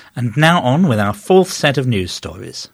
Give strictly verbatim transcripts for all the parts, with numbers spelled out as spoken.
And now on with our fourth set of news stories.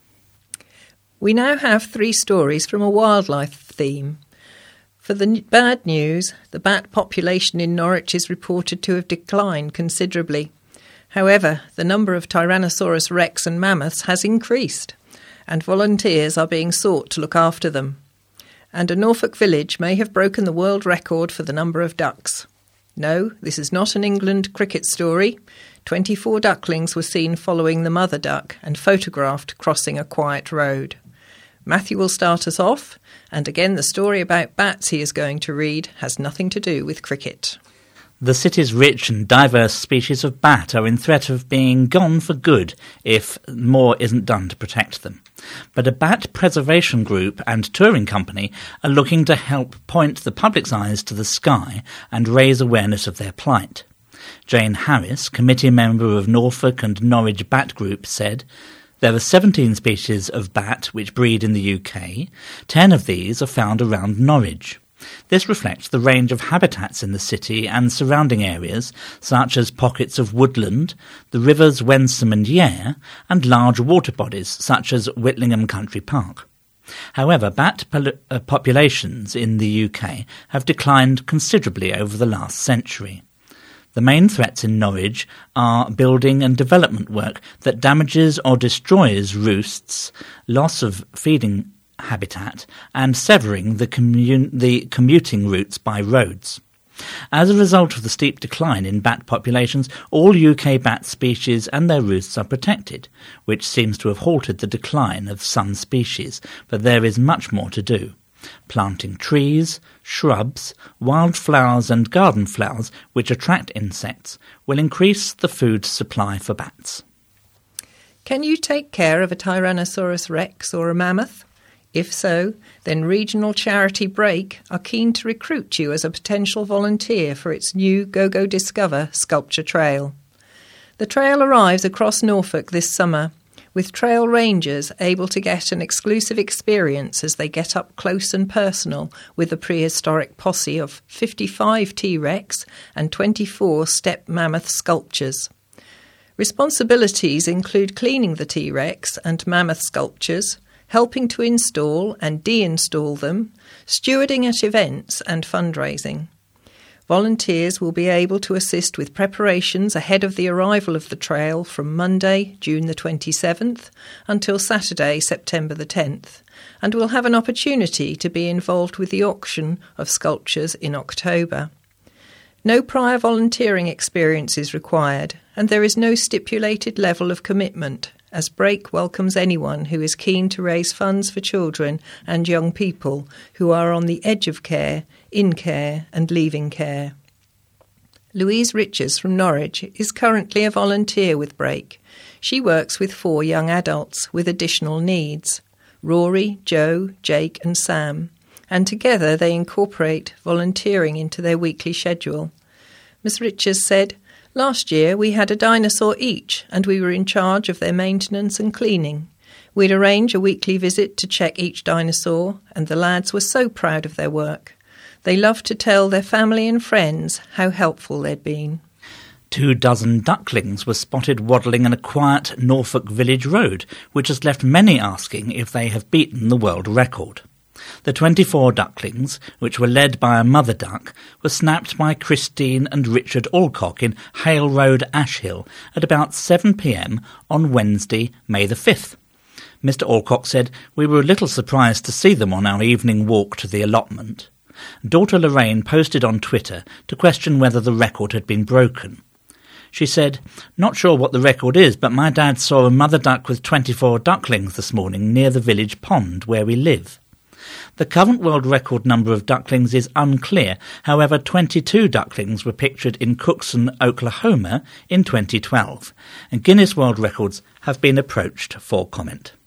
We now have three stories from a wildlife theme. For the n- bad news, the bat population in Norwich is reported to have declined considerably. However, the number of Tyrannosaurus rex and mammoths has increased, and volunteers are being sought to look after them. And a Norfolk village may have broken the world record for the number of ducks. No, this is not an England cricket story. twenty-four ducklings were seen following the mother duck and photographed crossing a quiet road. Matthew will start us off, and again the story about bats he is going to read has nothing to do with cricket. The city's rich and diverse species of bat are in threat of being gone for good if more isn't done to protect them. But a bat preservation group and touring company are looking to help point the public's eyes to the sky and raise awareness of their plight. Jane Harris, committee member of Norfolk and Norwich Bat Group, said, "There are seventeen species of bat which breed in the U K. Ten of these are found around Norwich. This reflects the range of habitats in the city and surrounding areas, such as pockets of woodland, the rivers Wensum and Yare, and large water bodies, such as Whitlingham Country Park. However, bat pol- uh, populations in the U K have declined considerably over the last century. The main threats in Norwich are building and development work that damages or destroys roosts, loss of feeding habitat, and severing the, commun- the commuting routes by roads. As a result of the steep decline in bat populations, all U K bat species and their roosts are protected, which seems to have halted the decline of some species, but there is much more to do. Planting trees, shrubs, wildflowers and garden flowers, which attract insects, will increase the food supply for bats." Can you take care of a Tyrannosaurus rex or a mammoth? If so, then regional charity Break are keen to recruit you as a potential volunteer for its new Go Go Discover sculpture trail. The trail arrives across Norfolk this summer, with trail rangers able to get an exclusive experience as they get up close and personal with the prehistoric posse of fifty-five T-Rex and twenty-four step mammoth sculptures. Responsibilities include cleaning the T-Rex and mammoth sculptures, helping to install and de-install them, stewarding at events and fundraising. Volunteers will be able to assist with preparations ahead of the arrival of the trail from Monday, June the twenty-seventh, until Saturday, September the tenth, and will have an opportunity to be involved with the auction of sculptures in October. No prior volunteering experience is required, and there is no stipulated level of commitment, as Break welcomes anyone who is keen to raise funds for children and young people who are on the edge of care, in care and leaving care. Louise Riches from Norwich is currently a volunteer with Break. She works with four young adults with additional needs, Rory, Joe, Jake and Sam, and together they incorporate volunteering into their weekly schedule. Miss Riches said, "Last year we had a dinosaur each and we were in charge of their maintenance and cleaning. We'd arrange a weekly visit to check each dinosaur and the lads were so proud of their work. They loved to tell their family and friends how helpful they'd been." Two dozen ducklings were spotted waddling in a quiet Norfolk village road, which has left many asking if they have beaten the world record. The twenty-four ducklings, which were led by a mother duck, were snapped by Christine and Richard Alcock in Hale Road, Ashhill, at about seven p.m. on Wednesday, May the fifth. Mister Alcock said, "We were a little surprised to see them on our evening walk to the allotment." Daughter Lorraine posted on Twitter to question whether the record had been broken. She said, "Not sure what the record is, but my dad saw a mother duck with twenty-four ducklings this morning near the village pond where we live." The current world record number of ducklings is unclear. However, twenty-two ducklings were pictured in Cookson, Oklahoma in twenty twelve, and Guinness World Records have been approached for comment.